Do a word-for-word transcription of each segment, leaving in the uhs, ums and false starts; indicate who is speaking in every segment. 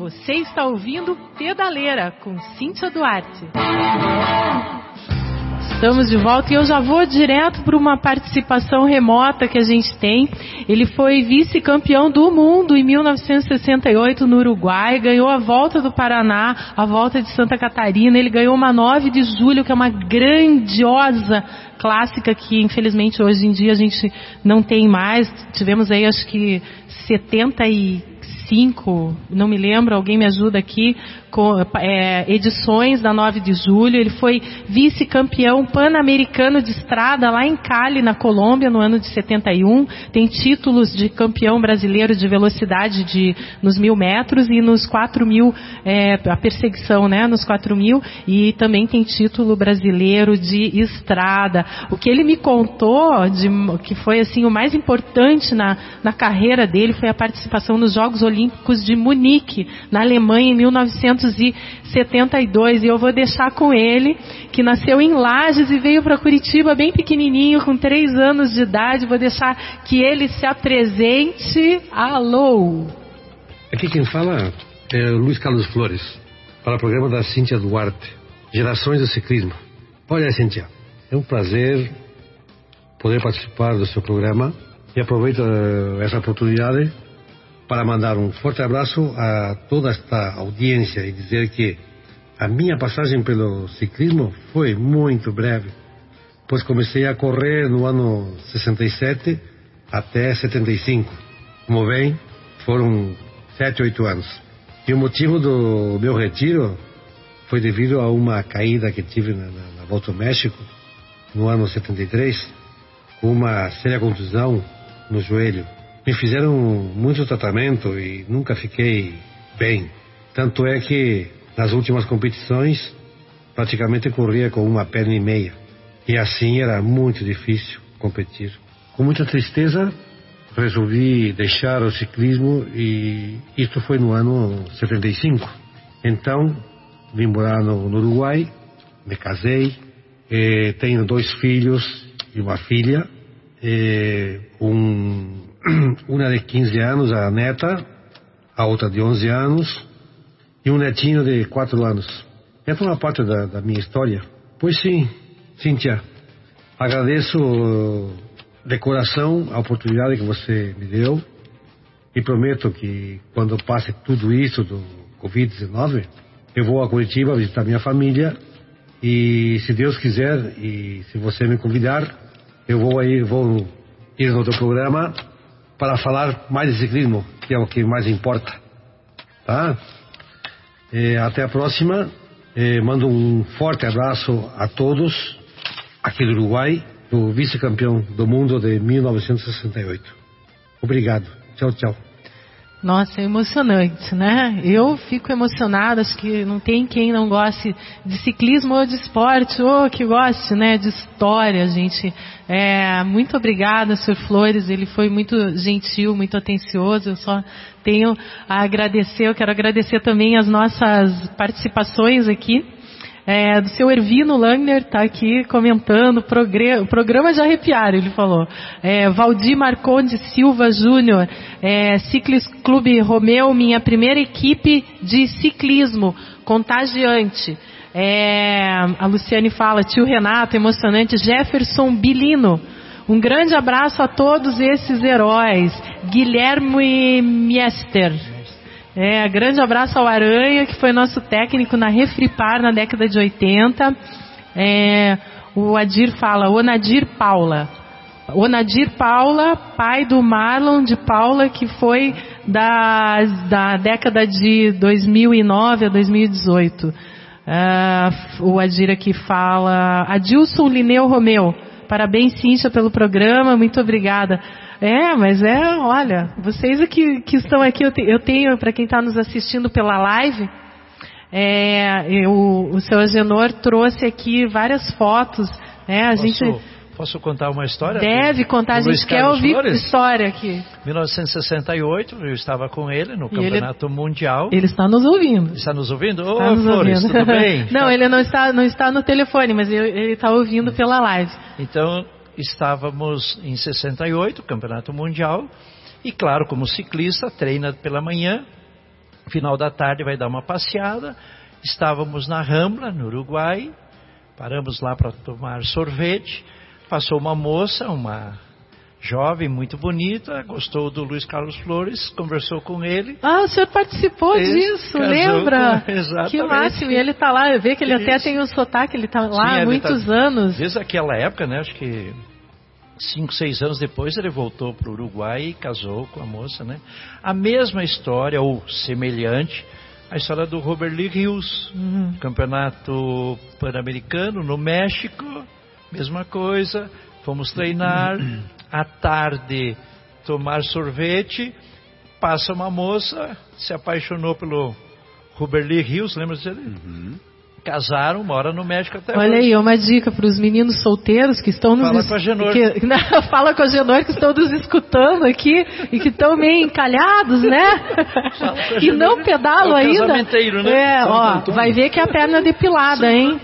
Speaker 1: Você está ouvindo Pedaleira com Cíntia Duarte. Estamos de volta e eu já vou direto para uma participação remota que a gente tem. Ele foi vice-campeão do mundo em mil novecentos e sessenta e oito no Uruguai, ganhou a Volta do Paraná, a Volta de Santa Catarina, ele ganhou uma nove de julho, que é uma grandiosa clássica que infelizmente hoje em dia a gente não tem mais. Tivemos aí acho que setenta e cinco, não me lembro, alguém me ajuda aqui, com, é, edições da nove de julho. Ele foi vice-campeão pan-americano de estrada lá em Cali, na Colômbia, no ano de setenta e um. Tem títulos de campeão brasileiro de velocidade de, nos mil metros e nos quatro mil, é, a perseguição, né, nos quatro mil, e também tem título brasileiro de estrada. O que ele me contou, de, que foi assim o mais importante na, na carreira dele, foi a participação nos Jogos Olímpicos de Munique, na Alemanha, em mil novecentos e setenta e dois. E eu vou deixar com ele, que nasceu em Lages e veio para Curitiba bem pequenininho, com três anos de idade. Vou deixar que ele se apresente. Alô!
Speaker 2: Aqui quem fala é o Luiz Carlos Flores, para o programa da Cíntia Duarte, Gerações do Ciclismo. Olha, Cíntia, é um prazer poder participar do seu programa e aproveito essa oportunidade para mandar um forte abraço a toda esta audiência e dizer que a minha passagem pelo ciclismo foi muito breve, pois comecei a correr no ano sessenta e sete até setenta e cinco. Como bem, foram sete, oito anos. E o motivo do meu retiro foi devido a uma caída que tive na, na, na Volta ao México no ano setenta e três, com uma séria contusão no joelho. Me fizeram muito tratamento e nunca fiquei bem. Tanto é que nas últimas competições praticamente corria com uma perna e meia. E assim era muito difícil competir. Com muita tristeza resolvi deixar o ciclismo e isto foi no ano setenta e cinco. Então vim morar no, no Uruguai, me casei, eh, tenho dois filhos e uma filha, eh, um... uma de quinze anos, a neta, a outra de onze anos e um netinho de quatro anos. Essa é uma parte da, da minha história. Pois sim, Cíntia, agradeço de coração a oportunidade que você me deu e prometo que quando passe tudo isso do covid dezenove, eu vou a Curitiba visitar minha família e, se Deus quiser e se você me convidar, eu vou aí, vou ir no teu programa para falar mais de ciclismo, que é o que mais importa, tá? E até a próxima. E mando um forte abraço a todos aqui do Uruguai, do vice-campeão do mundo de mil novecentos e sessenta e oito. Obrigado. Tchau, tchau.
Speaker 1: Nossa, é emocionante, né? Eu fico emocionada, acho que não tem quem não goste de ciclismo ou de esporte, ou que goste, né, de história, gente. É, muito obrigada, senhor Flores, ele foi muito gentil, muito atencioso. Eu só tenho a agradecer, eu quero agradecer também as nossas participações aqui. É, do seu Ervino Langner, está aqui comentando, o programa de arrepiar, ele falou. É, Valdir Marconde Silva Júnior, é, Ciclis Clube Romeu, minha primeira equipe de ciclismo, contagiante. É, a Luciane fala, tio Renato, emocionante. Jefferson Bilino, um grande abraço a todos esses heróis. Guilherme Miester. É, grande abraço ao Aranha, que foi nosso técnico na Refripar na década de oitenta. É, o Adir fala, o Nadir Paula. O Nadir Paula, pai do Marlon de Paula, que foi da, da década de dois mil e nove a dois mil e dezoito. É, o Adir aqui fala, Adilson Lineu Romeu. Parabéns, Cíntia, pelo programa, muito obrigada. É, mas é, olha, vocês aqui que estão aqui, eu, te, eu tenho, para quem está nos assistindo pela live, é, eu, o seu Agenor trouxe aqui várias fotos, né, a
Speaker 3: posso,
Speaker 1: gente...
Speaker 3: Posso contar uma história?
Speaker 1: Deve contar, a gente quer ouvir Flores? História aqui.
Speaker 3: mil novecentos e sessenta e oito, eu estava com ele no Campeonato
Speaker 1: ele,
Speaker 3: Mundial.
Speaker 1: Ele está nos ouvindo.
Speaker 3: Está nos ouvindo? Ô,
Speaker 1: oh,
Speaker 3: Flores, ouvindo. Tudo bem?
Speaker 1: Não, ele não está, não está no telefone, mas ele, ele está ouvindo pela live.
Speaker 3: Então... Estávamos em sessenta e oito, Campeonato Mundial, e claro, como ciclista, treina pela manhã, final da tarde vai dar uma passeada. Estávamos na Rambla, no Uruguai, paramos lá para tomar sorvete. Passou uma moça, uma jovem, muito bonita, gostou do Luiz Carlos Flores, conversou com ele.
Speaker 1: Ah, o senhor participou
Speaker 3: Esse,
Speaker 1: disso, lembra?
Speaker 3: Com, exatamente.
Speaker 1: Que máximo, e ele está lá, eu vejo que ele
Speaker 3: Isso.
Speaker 1: até tem o sotaque, ele está lá
Speaker 3: Sim,
Speaker 1: há muitos
Speaker 3: tá,
Speaker 1: anos.
Speaker 3: Desde aquela época, né, acho que cinco, seis anos depois ele voltou para o Uruguai e casou com a moça, né? A mesma história, ou semelhante, a história do Robert Lee Rios,
Speaker 1: Uhum.
Speaker 3: campeonato pan-americano no México, mesma coisa, fomos treinar, à tarde tomar sorvete, passa uma moça, se apaixonou pelo Robert Lee Rios, lembra dele?
Speaker 4: Uhum.
Speaker 3: Casaram, mora no México até
Speaker 1: Olha
Speaker 3: hoje.
Speaker 1: aí, uma dica para os meninos solteiros que estão nos...
Speaker 3: Fala
Speaker 1: es...
Speaker 3: com a Genor.
Speaker 1: Que... Não, fala com a Genor, que estão nos escutando aqui e que estão meio encalhados, né? E não pedalam
Speaker 3: é o
Speaker 1: ainda.
Speaker 3: casamenteiro, né?
Speaker 1: É,
Speaker 4: Santo
Speaker 1: ó,
Speaker 4: Antônio.
Speaker 1: vai ver que é a perna depilada, hein?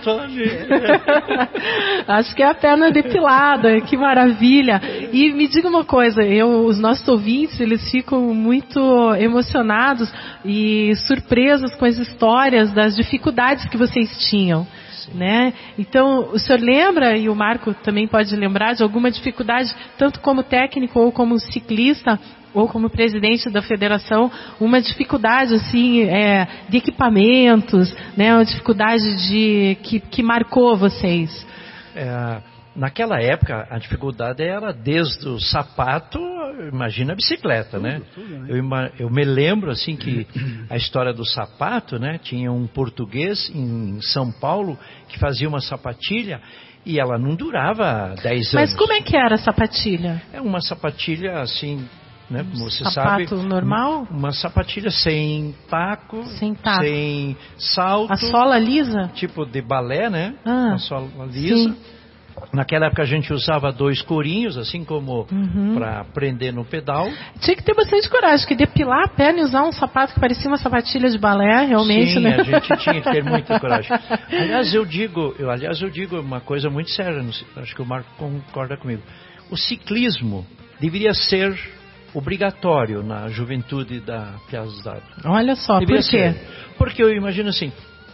Speaker 1: Acho que é a perna depilada, que maravilha. E me diga uma coisa, eu, os nossos ouvintes, eles ficam muito emocionados e surpresos com as histórias das dificuldades que vocês tinham. Né? Então, o senhor lembra, e o Marco também pode lembrar, de alguma dificuldade, tanto como técnico ou como ciclista, ou como presidente da federação, uma dificuldade assim, é, de equipamentos, né? Uma dificuldade de, que, que marcou vocês?
Speaker 3: É, naquela época, a dificuldade era desde o sapato, imagina a bicicleta, né?
Speaker 4: Tudo, tudo, né?
Speaker 3: Eu, ima- eu me lembro assim que a história do sapato, né? Tinha um português em São Paulo que fazia uma sapatilha e ela não durava dez anos.
Speaker 1: Mas como é que era a sapatilha?
Speaker 3: É uma sapatilha assim, né? Como você
Speaker 1: Sapato
Speaker 3: sabe,
Speaker 1: normal?
Speaker 3: uma sapatilha sem taco,
Speaker 1: Sem taco.
Speaker 3: sem salto,
Speaker 1: A sola lisa?
Speaker 3: tipo de balé, né?
Speaker 1: Ah,
Speaker 3: Uma sola lisa.
Speaker 1: sim.
Speaker 3: Naquela época a gente usava dois corinhos, assim como
Speaker 1: Uhum.
Speaker 3: para prender no pedal.
Speaker 1: Tinha que ter bastante coragem, que depilar a perna e usar um sapato que parecia uma sapatilha de balé, realmente,
Speaker 3: Sim,
Speaker 1: né?
Speaker 3: a gente tinha que ter muita coragem. Aliás, eu digo, eu, aliás, eu digo uma coisa muito séria, não sei, acho que o Marco concorda comigo. O ciclismo deveria ser obrigatório na juventude da Piazzada.
Speaker 1: Olha só,
Speaker 3: Deveria
Speaker 1: por quê?
Speaker 3: ser. Porque eu imagino assim,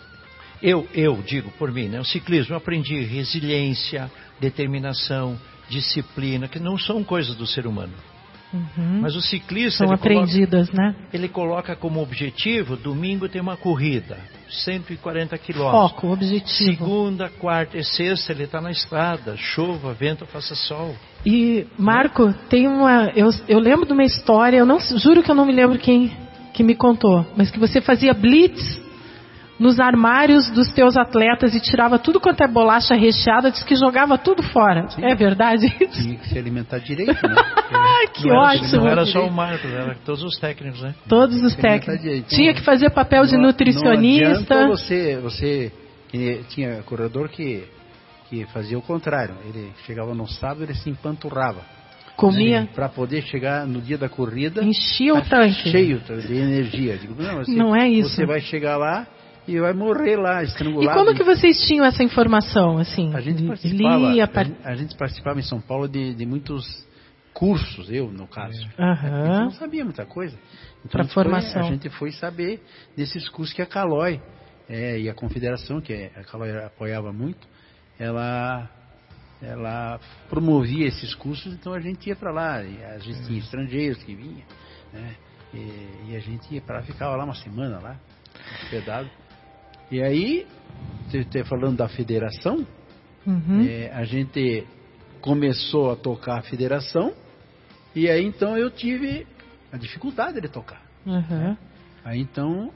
Speaker 3: eu, eu digo por mim, né, o ciclismo, eu aprendi resiliência, determinação, disciplina, que não são coisas do ser humano.
Speaker 1: Uhum.
Speaker 3: Mas o ciclista,
Speaker 1: São
Speaker 3: ele coloca,
Speaker 1: aprendidas, né?
Speaker 3: ele coloca como objetivo, domingo tem uma corrida, cento e quarenta quilômetros.
Speaker 1: Foco, objetivo.
Speaker 3: Segunda, quarta e sexta ele está na estrada, chova, vento, faça sol.
Speaker 1: E, Marco, tem uma... Eu, eu lembro de uma história, eu não juro que eu não me lembro quem que me contou, mas que você fazia blitz nos armários dos teus atletas e tirava tudo quanto é bolacha recheada, diz que jogava tudo fora.
Speaker 4: Sim.
Speaker 1: É verdade isso?
Speaker 4: Tinha que se alimentar direito, né?
Speaker 1: Ah, que
Speaker 3: não era,
Speaker 1: ótimo.
Speaker 3: não era só o Marcos, era todos os técnicos, né?
Speaker 1: Todos os
Speaker 4: Se alimentar
Speaker 1: técnicos.
Speaker 4: direito.
Speaker 1: Tinha que fazer papel de
Speaker 4: Não-
Speaker 1: nutricionista.
Speaker 4: Não adianta você, você que tinha corredor que, que fazia o contrário. Ele chegava no sábado, ele se empanturrava.
Speaker 1: Comia,
Speaker 4: Para poder chegar no dia da corrida,
Speaker 1: enchia o
Speaker 4: tá
Speaker 1: tanque.
Speaker 4: cheio de energia. Digo, não, você,
Speaker 1: Não é isso.
Speaker 4: Você vai chegar lá e vai morrer lá,
Speaker 1: E
Speaker 4: estrangulado.
Speaker 1: como que vocês tinham essa informação, assim?
Speaker 4: A gente participava,
Speaker 1: Lia,
Speaker 4: a,
Speaker 1: par...
Speaker 4: gente, a gente participava em São Paulo de, de muitos cursos, eu no caso.
Speaker 1: Aham.
Speaker 4: A gente não sabia muita coisa. Então
Speaker 1: Pra
Speaker 4: a gente foi-
Speaker 1: formação.
Speaker 4: a gente foi saber desses cursos que a Caloi é, e a confederação, que a Caloi apoiava muito, ela, ela promovia esses cursos, então a gente ia para lá. E a gente tinha estrangeiros que vinham, né? E, e a gente ia para lá, ficava lá uma semana lá, hospedado. E aí, você está falando da federação,
Speaker 1: Uhum.
Speaker 4: é, a gente começou a tocar a federação, e aí então eu tive a dificuldade de tocar.
Speaker 1: Uhum.
Speaker 4: Aí então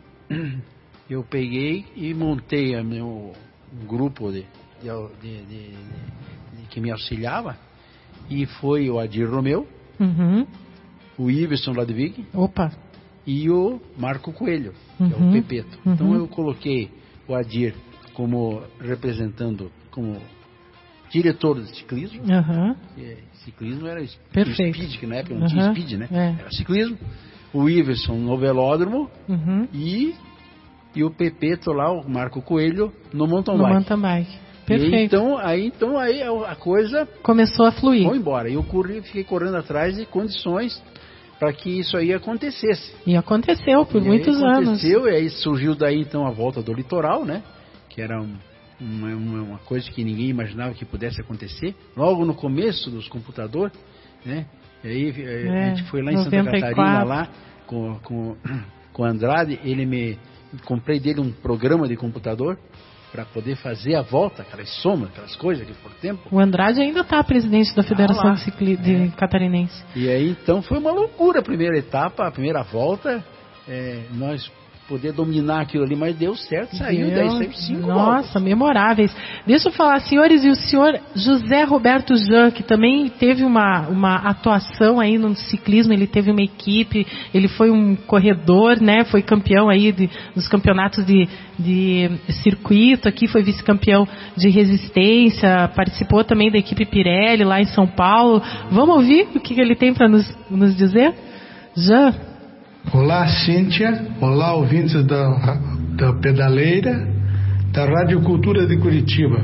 Speaker 4: eu peguei e montei a meu um grupo de, de, de- de- de- que me auxiliava, e foi o Adir Romeu,
Speaker 1: Uhum.
Speaker 4: o Iverson Ladvig
Speaker 1: Opa.
Speaker 4: e o Marco Coelho, que é
Speaker 1: Uhum.
Speaker 4: o Pepeto.
Speaker 1: Uhum.
Speaker 4: Então eu coloquei o Adir como representando, como diretor de ciclismo.
Speaker 1: Uhum.
Speaker 4: E ciclismo era es-
Speaker 1: Perfeito.
Speaker 4: speed, que na época não tinha
Speaker 1: Uhum.
Speaker 4: speed, né?
Speaker 1: É.
Speaker 4: Era ciclismo. O Iverson no velódromo
Speaker 1: Uhum.
Speaker 4: e, e o Pepeto lá, o Marco Coelho, no mountain
Speaker 1: No
Speaker 4: bike.
Speaker 1: mountain bike.
Speaker 4: E
Speaker 1: Perfeito.
Speaker 4: então, aí, então aí a a coisa
Speaker 1: Começou a fluir.
Speaker 4: foi embora. Eu corri, fiquei correndo atrás de condições para que isso aí acontecesse.
Speaker 1: E aconteceu por
Speaker 4: e
Speaker 1: muitos
Speaker 4: aí
Speaker 1: anos.
Speaker 4: Aconteceu, e aí surgiu daí então a volta do litoral, né? Que era um, uma, uma coisa que ninguém imaginava que pudesse acontecer. Logo no começo dos computadores, né? E aí é, a gente foi lá em Santa Catarina, lá com, com, com o Andrade, ele me... comprei dele um programa de computador para poder fazer a volta, aquelas somas, aquelas coisas que por tempo.
Speaker 1: O Andrade ainda está presidente da Federação
Speaker 4: ah,
Speaker 1: de, Cicli... de
Speaker 4: é.
Speaker 1: Catarinense.
Speaker 4: E aí então foi uma loucura a primeira etapa, a primeira volta, é, nós poder dominar aquilo ali, mas deu certo, saiu
Speaker 1: Deu,
Speaker 4: daí, saiu cinco
Speaker 1: Nossa,
Speaker 4: voltas.
Speaker 1: memoráveis. Deixa eu falar, senhores, e o senhor José Roberto Jean, que também teve uma, uma atuação aí no ciclismo, ele teve uma equipe, ele foi um corredor, né? Foi campeão aí de, dos campeonatos de, de circuito, aqui foi vice-campeão de resistência, participou também da equipe Pirelli lá em São Paulo. Vamos ouvir o que ele tem para nos, nos dizer? Jean?
Speaker 5: Olá, Cíntia. Olá, ouvintes da, da Pedaleira, da Rádio Cultura de Curitiba.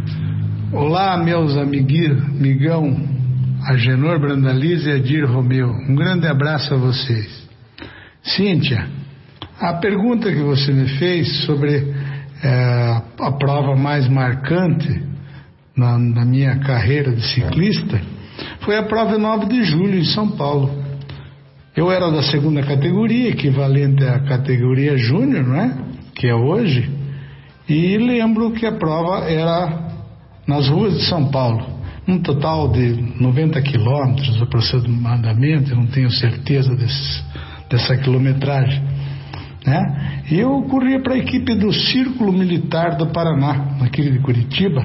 Speaker 5: Olá, meus amiguinhos, amigão Agenor Brandalize e Adir Romeu. Um grande abraço a vocês. Cíntia, a pergunta que você me fez sobre é, a prova mais marcante na, na minha carreira de ciclista foi a prova nove de julho em São Paulo. Eu era da segunda categoria, equivalente à categoria júnior, né? Que é hoje, e lembro que a prova era nas ruas de São Paulo, um total de noventa quilômetros aproximadamente, não tenho certeza desse, dessa quilometragem, né? E eu corria para a equipe do Círculo Militar do Paraná, naquele de Curitiba,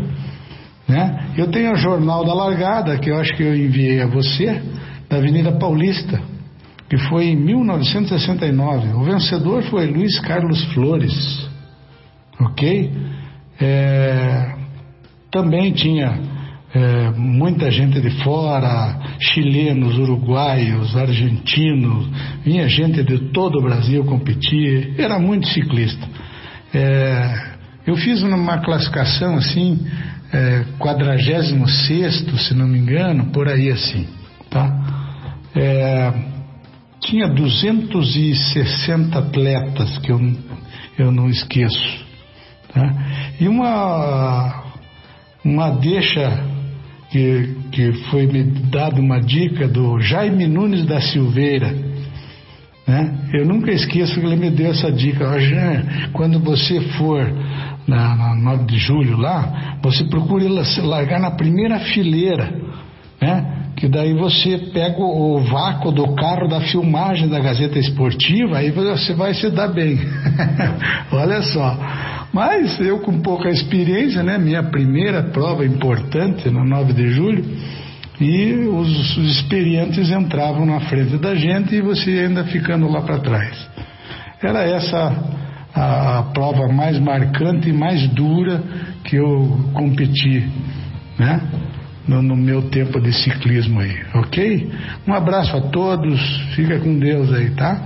Speaker 5: né? Eu tenho o jornal da largada, que eu acho que eu enviei a você, da Avenida Paulista, que foi em mil novecentos e sessenta e nove. O vencedor foi Luiz Carlos Flores, ok? É, também tinha é, muita gente de fora, chilenos, uruguaios, argentinos, vinha gente de todo o Brasil competir, era muito ciclista. É, eu fiz uma classificação assim, é, quadragésimo sexto, se não me engano, por aí assim, tá? É, tinha duzentos e sessenta atletas, que eu, eu não esqueço, tá? E uma, uma deixa que, que foi me dada uma dica do Jaime Nunes da Silveira, né? Eu nunca esqueço que ele me deu essa dica. Ó, Jean, quando você for na, na nove de julho lá, você procure largar na primeira fileira, né? Que daí você pega o, o vácuo do carro da filmagem da Gazeta Esportiva, aí você vai se dar bem. Olha só. Mas eu com pouca experiência, né? Minha primeira prova importante, no nove de julho, e os, os experientes entravam na frente da gente e você ainda ficando lá para trás. Era essa a, a prova mais marcante e mais dura que eu competi, né? No, no meu tempo de ciclismo aí, ok? Um abraço a todos, fica com Deus aí, tá?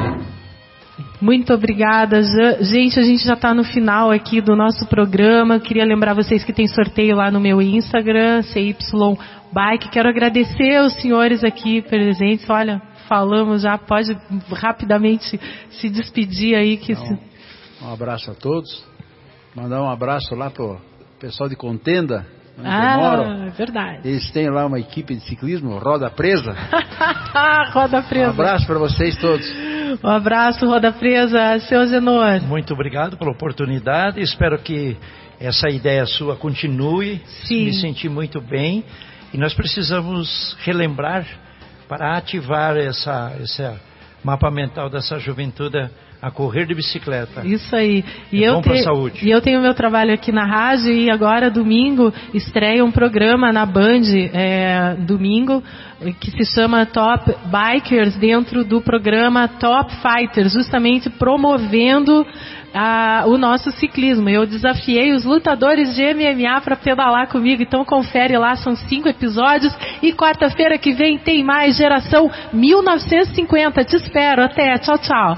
Speaker 1: Muito obrigada, gente, a gente já está no final aqui do nosso programa. Queria lembrar vocês que tem sorteio lá no meu Instagram, C Y Bike. Quero agradecer aos senhores aqui presentes. Olha, falamos já, pode rapidamente se despedir aí. Que
Speaker 4: então,
Speaker 1: se...
Speaker 4: Um abraço a todos, mandar um abraço lá pro pessoal de Contenda, onde
Speaker 1: ah,
Speaker 4: eu moro.
Speaker 1: É verdade.
Speaker 4: Eles têm lá uma equipe de ciclismo, Roda Presa.
Speaker 1: Roda Presa.
Speaker 4: Um abraço para vocês todos.
Speaker 1: Um abraço, Roda Presa. Seu Genor.
Speaker 3: Muito obrigado pela oportunidade. Espero que essa ideia sua continue.
Speaker 1: Sim.
Speaker 3: Me senti muito bem. E nós precisamos relembrar para ativar essa, esse mapa mental dessa juventude a correr de bicicleta.
Speaker 1: Isso aí. E
Speaker 3: é
Speaker 1: eu
Speaker 3: bom para a saúde.
Speaker 1: E eu tenho meu trabalho aqui na rádio e agora, domingo, estreia um programa na Band, é, domingo, que se chama Top Bikers, dentro do programa Top Fighters, justamente promovendo a, o nosso ciclismo. Eu desafiei os lutadores de M M A para pedalar comigo, então confere lá, são cinco episódios. E quarta-feira que vem tem mais Geração mil novecentos e cinquenta. Te espero. Até. Tchau, tchau.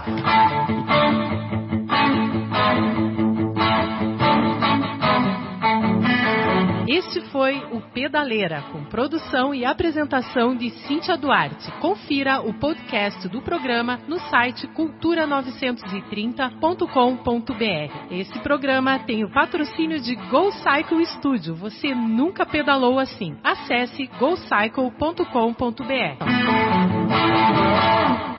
Speaker 1: Este foi o Pedaleira, com produção e apresentação de Cíntia Duarte. Confira o podcast do programa no site cultura novecentos e trinta ponto com ponto br. Esse programa tem o patrocínio de Go Cycle Studio. Você nunca pedalou assim. Acesse go cycle ponto com ponto br.